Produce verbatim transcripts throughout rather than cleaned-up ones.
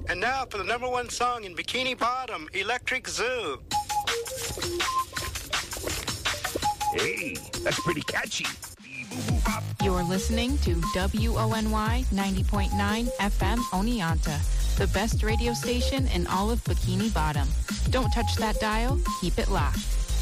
And now for the number one song in Bikini Bottom, Electric Zoo. Hey, that's pretty catchy. You're listening to W O N Y ninety point nine F M Oneonta, the best radio station in all of Bikini Bottom. Don't touch that dial. Keep it locked.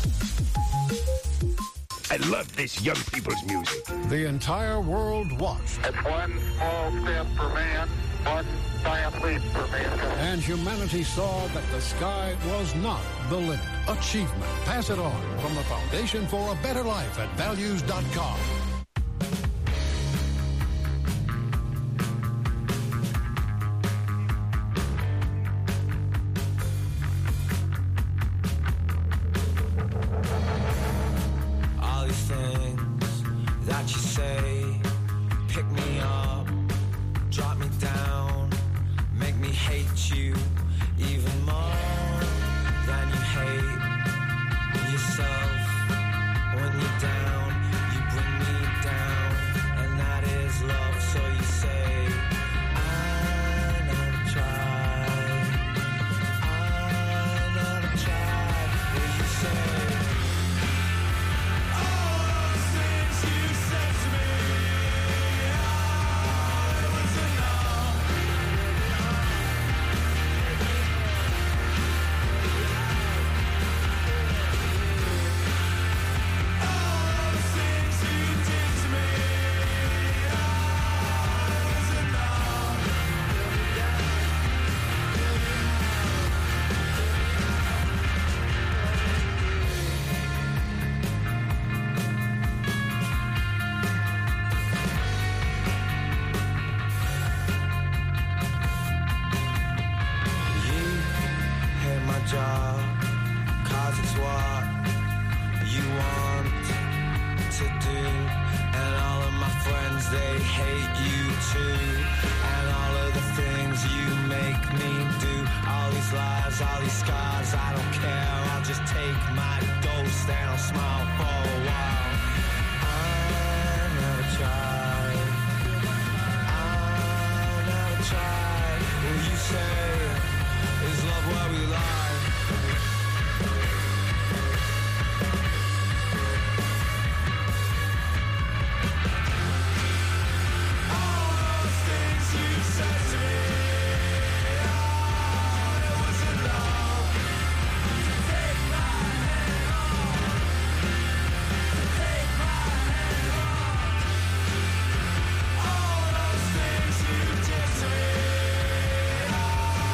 I love this young people's music. The entire world watched. It's one small step for man, one giant leap for mankind. And humanity saw that the sky was not the limit. Achievement. Pass it on from the Foundation for a Better Life at values dot com. All these things that you say pick me up, drop me down, make me hate you even more than you hate yourself. When you're down, you bring me down, and that is love. So you say, I never tried, I never tried. Will you say, all those things you said to me, I was enough. All those things you did to me, I was enough. You hate my job, cause it's what you want to do. And all of my friends, they hate you too. And all of the things you make me do, all these lies, all these scars, I don't care. I'll just take my dose and I'll smile for a while. I never tried, I never tried. Will you say, is love where we lie? All those things you said to me, oh, it was enough to take my hand off, to take my hand off. All those things you did to me, oh,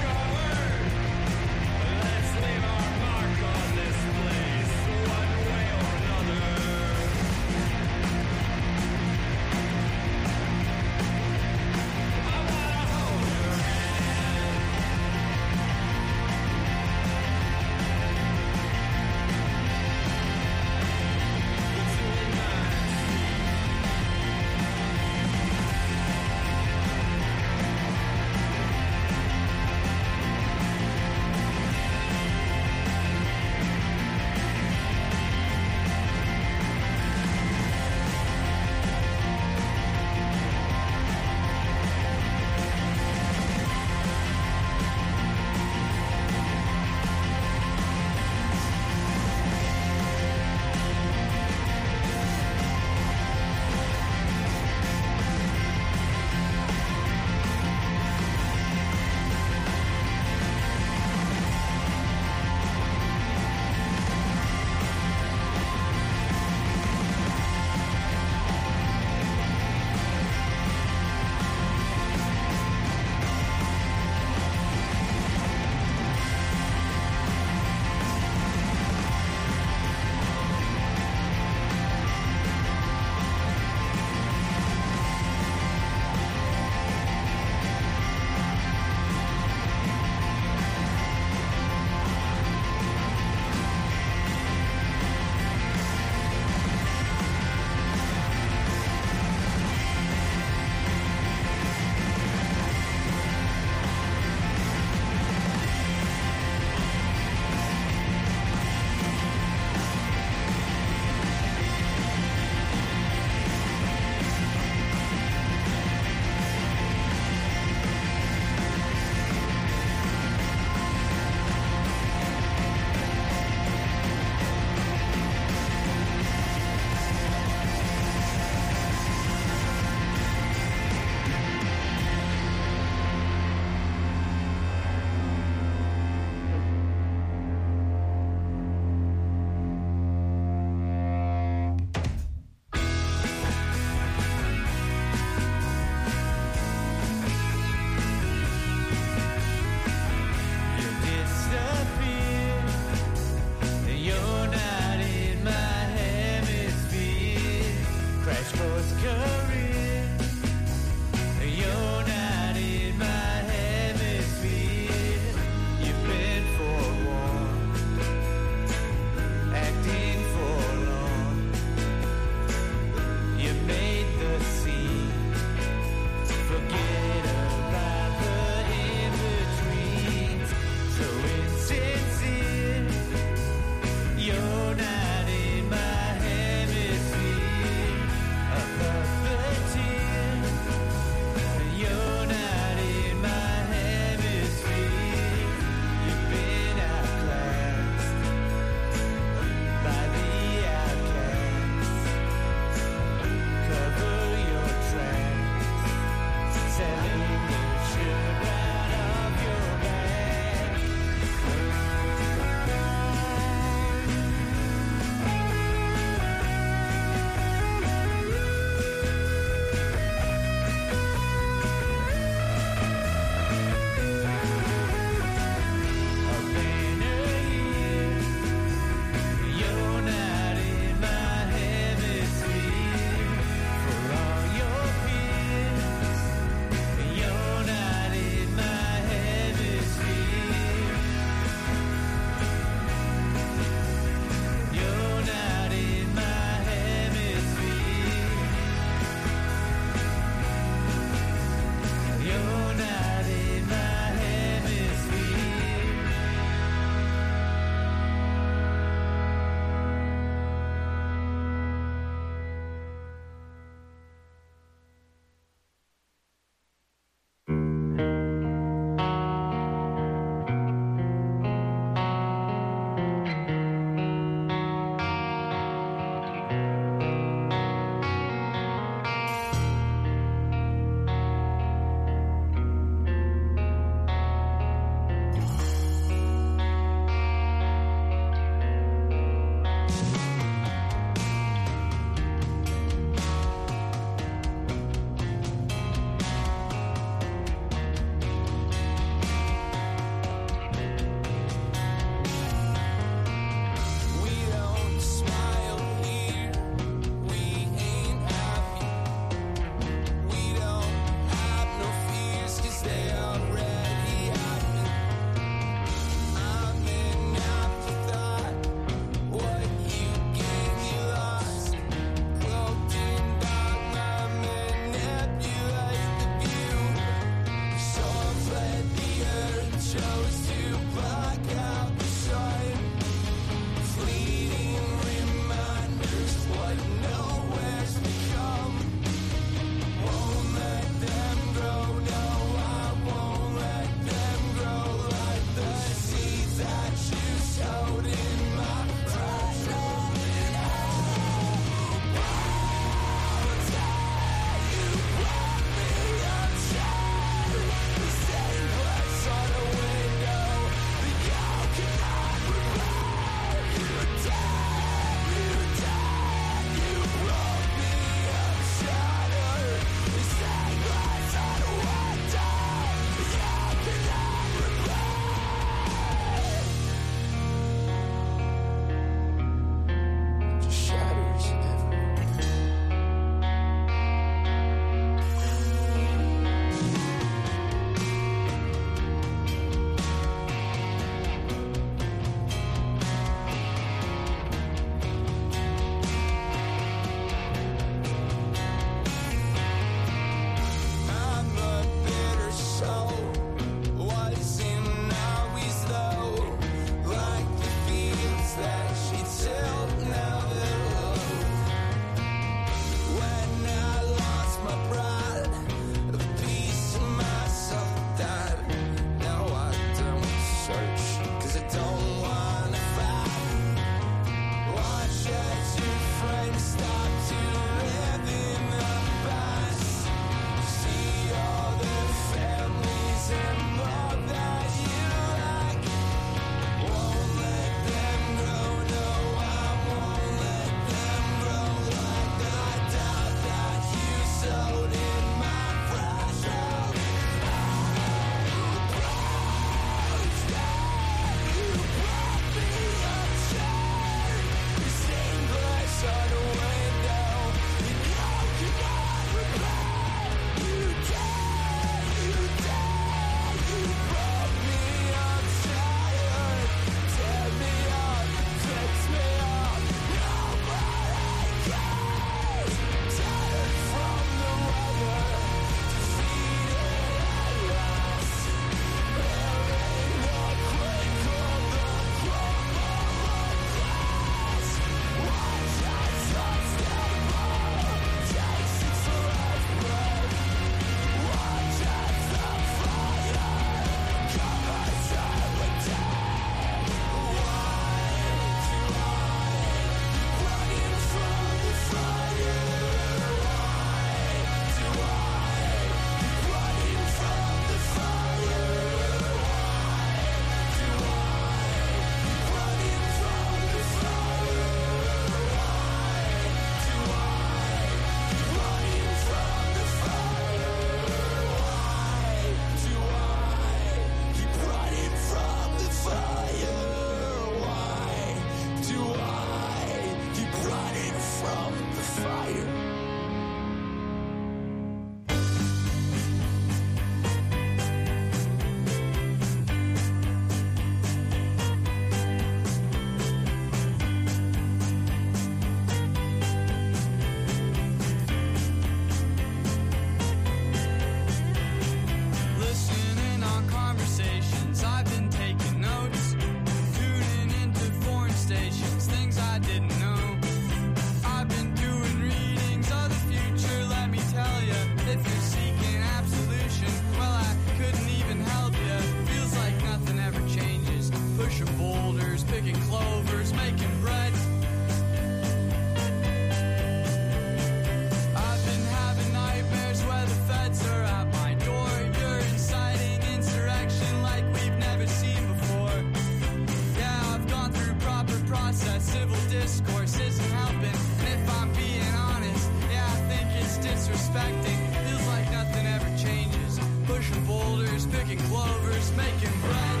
expecting. Feels like nothing ever changes. Pushing boulders, picking clovers, making bread.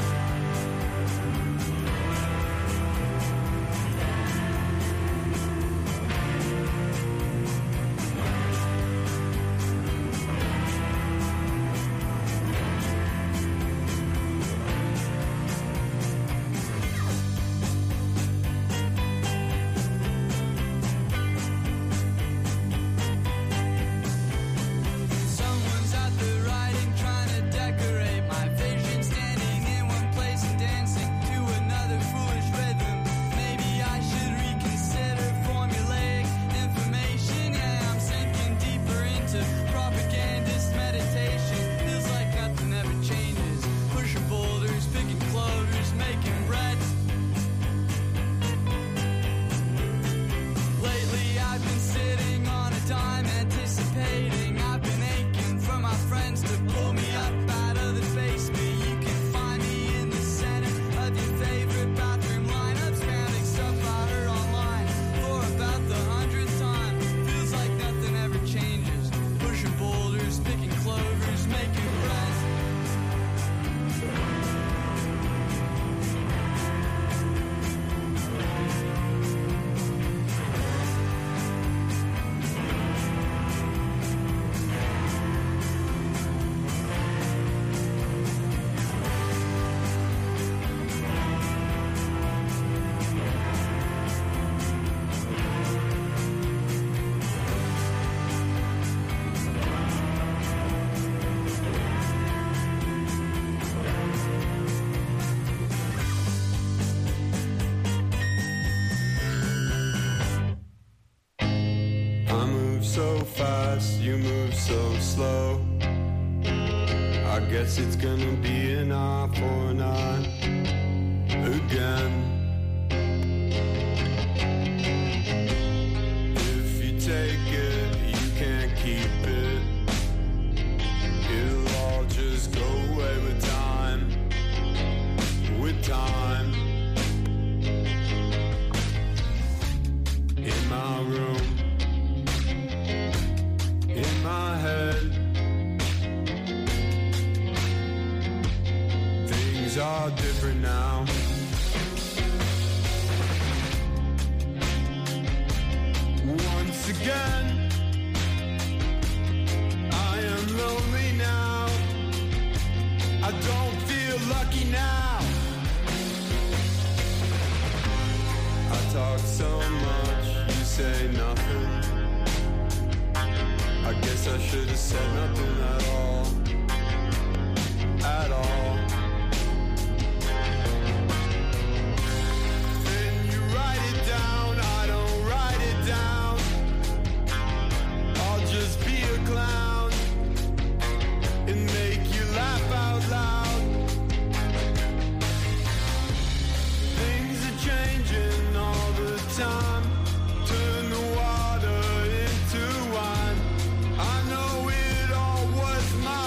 You move so slow. I guess it's gonna be an eye for an eye again. If you take it, you can't keep it. It'll all just go away with time, with time. In my room, in my head, things are different now. Once again, I am lonely now. I don't feel lucky now. I talk so much, you say nothing. I guess I should have said nothing at all, at all. Then you write it down, I don't write it down. I'll just be a clown and make you laugh out loud. Things are changing all the time. Turn the water into wine. I know it all was my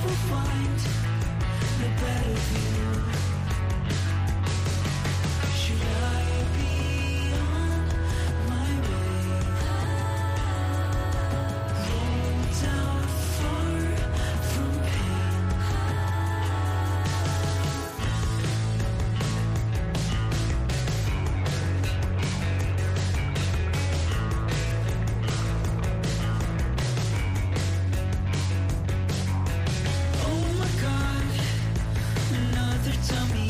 will find the better view. Should I be on my way? Rolled out far from pain. Oh my God, another tummy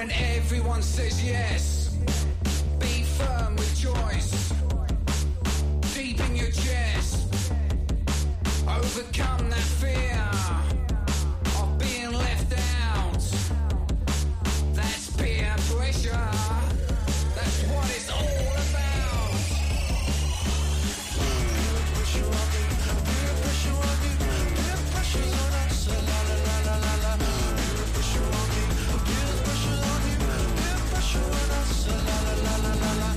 when everyone says yes. Be firm with choice, deep in your chest. Overcome that fear of being left out. That's peer pressure. That's what it's all about. Peer pressure on me, peer pressure on me, peer pressure on us. La la la la la la. Peer pressure on me, peer pressure on me, peer pressure on us. La la la la la la.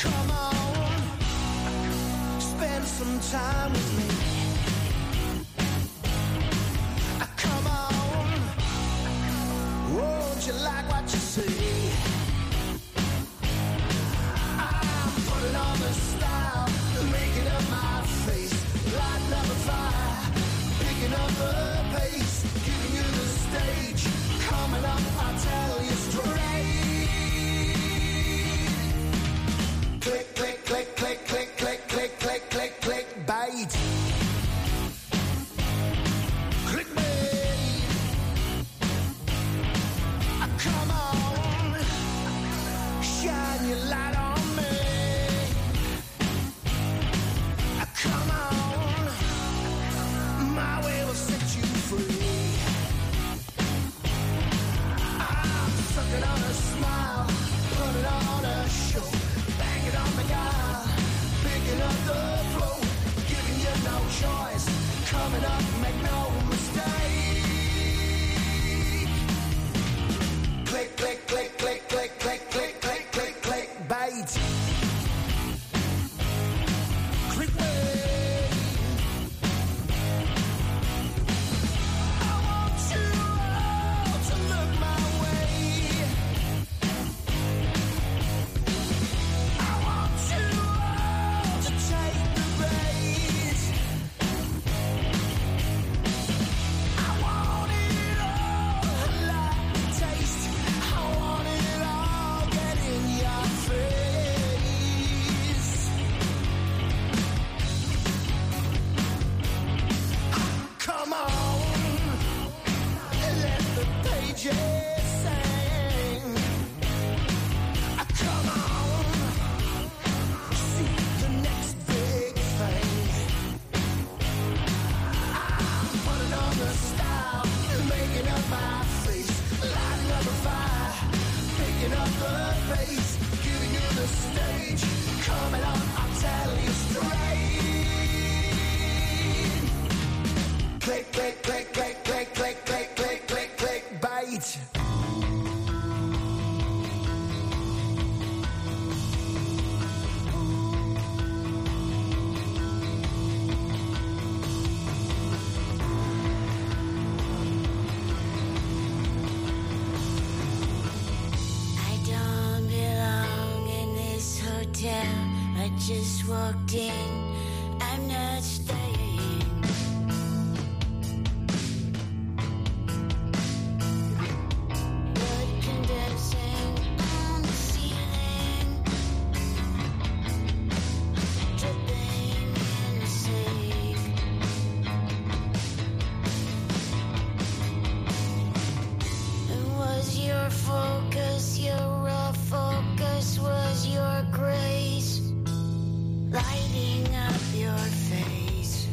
Come on, spend some time with me. Come on, won't you like what you see? I'm putting on the style, making up my face, lighting up a fire, picking up the pace, giving you the stage. Coming up, I'll tell you straight. Click, click, click, click, click, click, click, click, click, click, bait. Click bait. Come on, shine your light on me. Come on, my way will set you free. I'm sucking on a smile, putting on a show, banging on the dial, picking up the flow, giving you no choice. Coming up, make no mistake. Click, click, click, click, click, click, click, click, click, click, bait. Click bait. I want you all to look my way. I want you all to take the bait. I want it all, like the taste. I want it all, get in your face. Come on, let the pages sing. Come on, see the next big thing. I'm putting on the style, making up my face, lighting up a fire, picking up the pace, giving you the stage. Coming on, I'll tell you straight. Click, click, click, click, click, click, click, click, click, click, bait. I don't belong in this hotel. I just walked in. I'm not staying. Blood condensing on the ceiling, dripping in the sink. It was your focus, your raw focus was your grace, lighting up your face.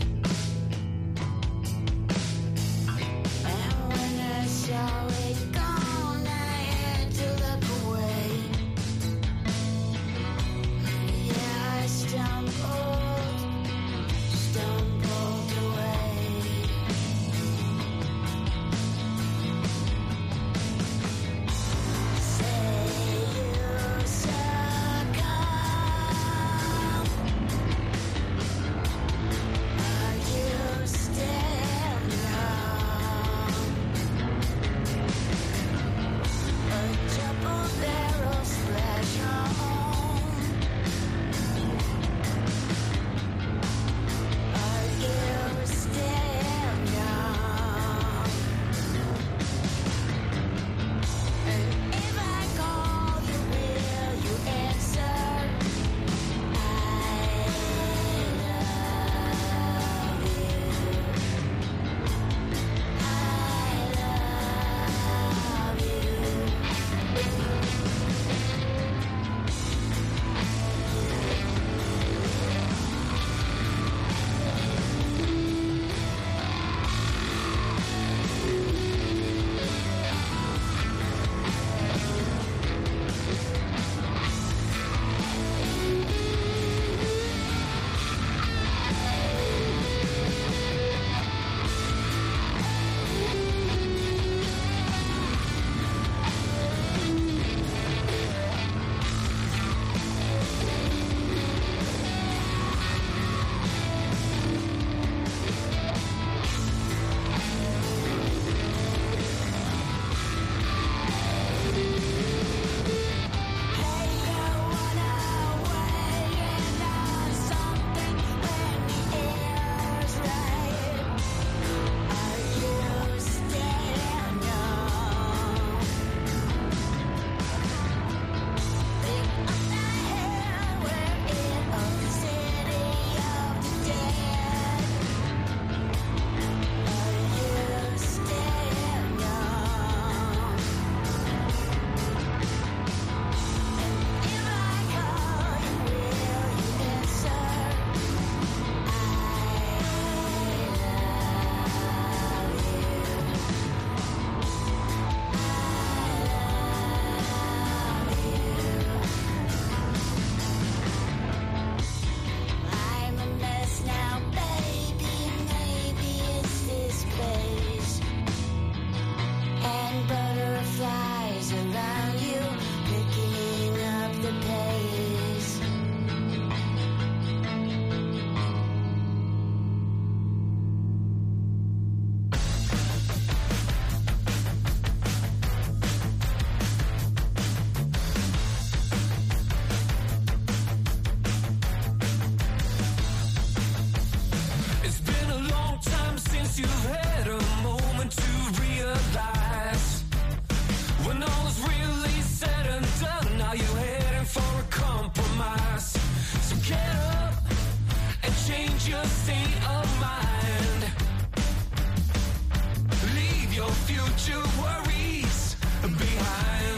put your worries behind.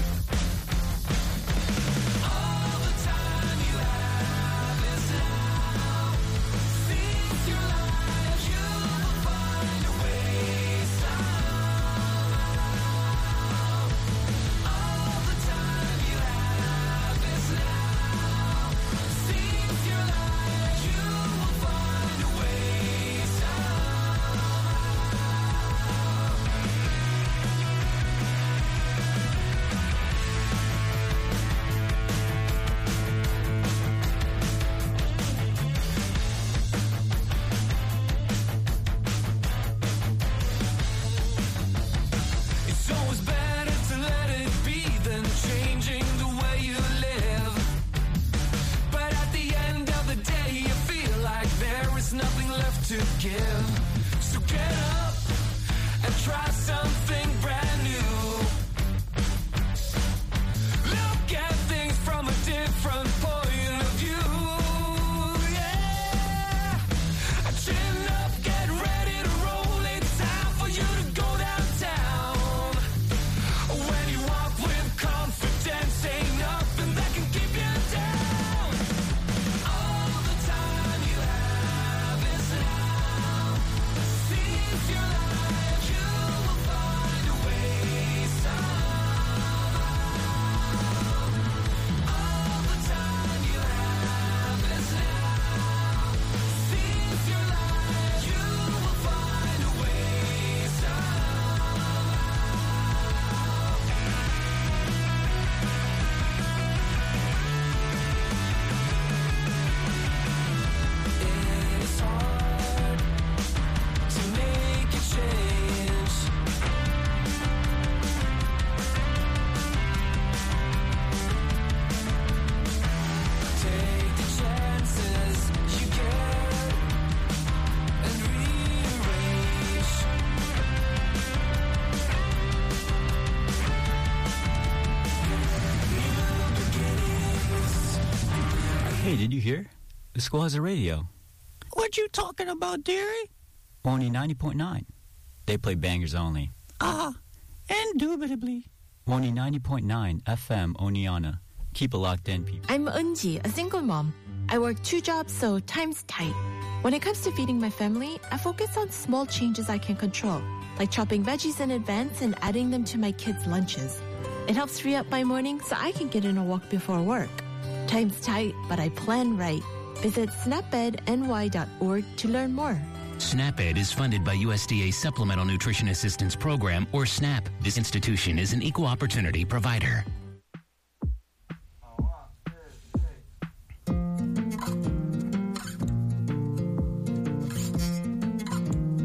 All the time you have is now. Seize your life, you will find a way somehow. All the time you have is now. Seize your life, you will find a way somehow. It's always better to let it be than changing the way you live. But at the end of the day, you feel like there is nothing left to give. So get up and try something brand new. Look at things from a different point of view. Yeah. Chin up, get ready to roll. It's time for you to go downtown. When you walk with confidence, ain't nothing that can keep you down. All the time you have is now. Seize your life, you will find a way somehow. All the time you have is now. Seize your life, you will find a way somehow. It's hard to make a change. Take the chances you get and rearrange. Hey, did you hear? The school has a radio. What you talking about, dearie? Only ninety point nine. They play bangers only. Ah, indubitably. Only ninety point nine F M Oneana. Keep it locked in, people. I'm Eunji, a single mom. I work two jobs, so time's tight. When it comes to feeding my family, I focus on small changes I can control, like chopping veggies in advance and adding them to my kids' lunches. It helps free up my morning so I can get in a walk before work. Time's tight, but I plan right. Visit snap ed n y dot org to learn more. SNAP-Ed is funded by U S D A Supplemental Nutrition Assistance Program, or SNAP. This institution is an equal opportunity provider.